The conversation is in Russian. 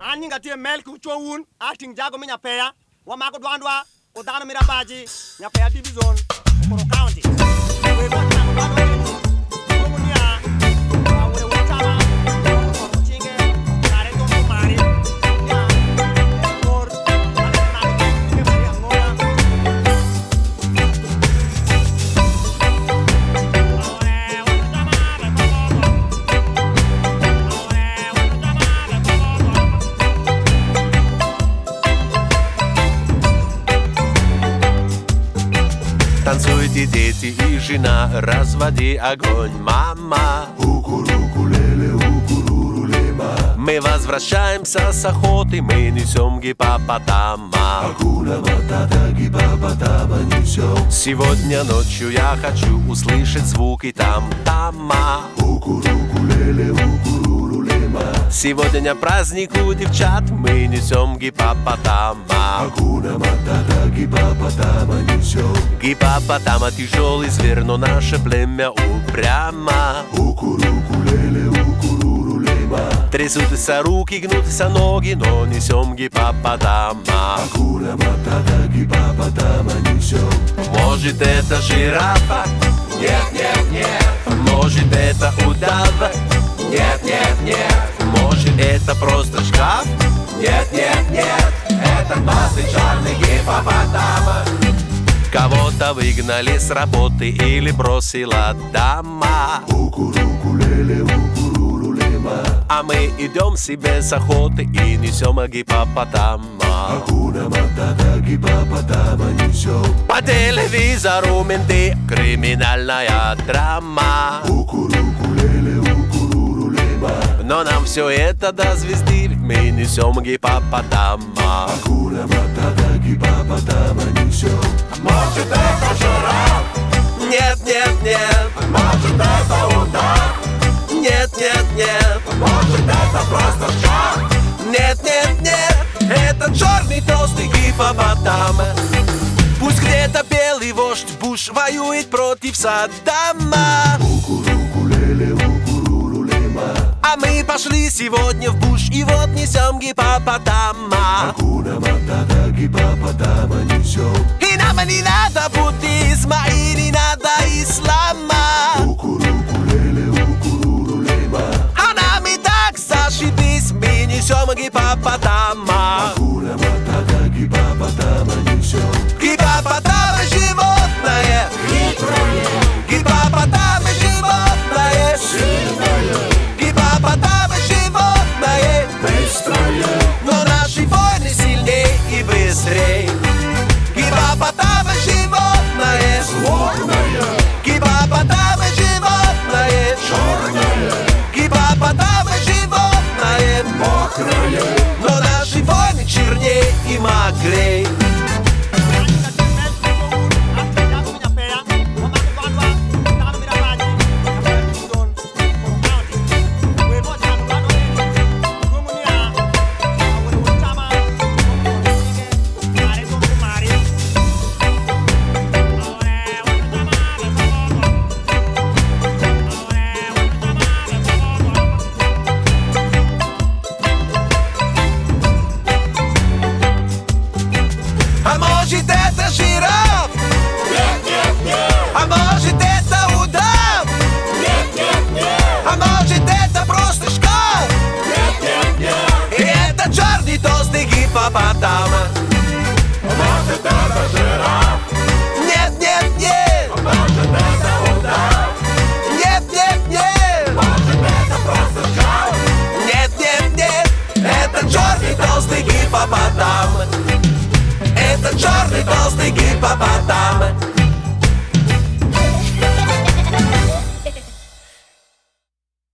Aninga tie melk uchowun acting jago mi nyapea wa mago dwandwa odano mirabaji nyapea division Koro County. We go to Nagano. Танцуйте, дети и жена, разводи огонь, мама. Укурукулеле, укурурулема. Мы возвращаемся с охоты, мы несем гипопотама. Акуна матата, гипопотама несем. Сегодня ночью я хочу услышать звуки там-тама. Укурукулеле, укурурулема. Сегодня праздник у девчат, мы несем гипопотама. Акуна матата, гипопотама несем. Гипопотама тяжелый зверь, но наше племя упрямо. Укурукулеле, укурурулема. Трясутся руки, гнутся ноги, но несем гипопотама. Акуна матата, гипопотама несем. Может это жирафа? Нет, нет, нет. Может это удав? Нет, нет, нет. Может это просто шкаф? Нет, нет, нет. Это классный черный гипопотам. Кого-то выгнали с работы или бросила дама. Укурукулеле, укурурулема. А мы идем себе с охоты и несем гипопотама. Акуна матата, гипопотама несем. По телевизору менты, криминальная драма. Укурукулеле, укурурулема. Но нам все это до звезды, мы несем гипопотама. Акуна матата, гипопотама несем. Может это жираф? Нет, нет, нет. Может это удав? Нет, нет, нет. Может это просто шаг? Нет, нет, нет. Это черный толстый гипопотам. Пусть где-то белый вождь Буш воюет против Саддама. Укурукулеле, укурурулема. А мы пошли сегодня в буш и вот несем гипопотама. Акуна матата, гипопотама несем. И нам не надо буддизма и не надо ислама. Укурукулеле, укурурулема. А нам и так зашибись, мы несем гипопотама. Акуна матата, гипопотама несем. Гипопотам животное Хитрое, Гипопотам животное сильное, Гипопотам животное быстрое. Но наши войны сильней и быстрей. Гипопотам животное Злобное, Гипопотам животное черное, Гипопотам животное мокрое. Но наши войны черней и мокрей. А может это жираф? Нет, нет, нет. А может это удав? Нет, нет, нет. А может это просто шкаф? Нет, нет, нет. И это черный толстый гипопотам. Может это жираф? Нет, нет, нет. Может это удав? Нет, нет, нет. Может это просто шаг? Нет, нет, нет. Это черный толстый гипопотам. Это черный толстый гипопотам.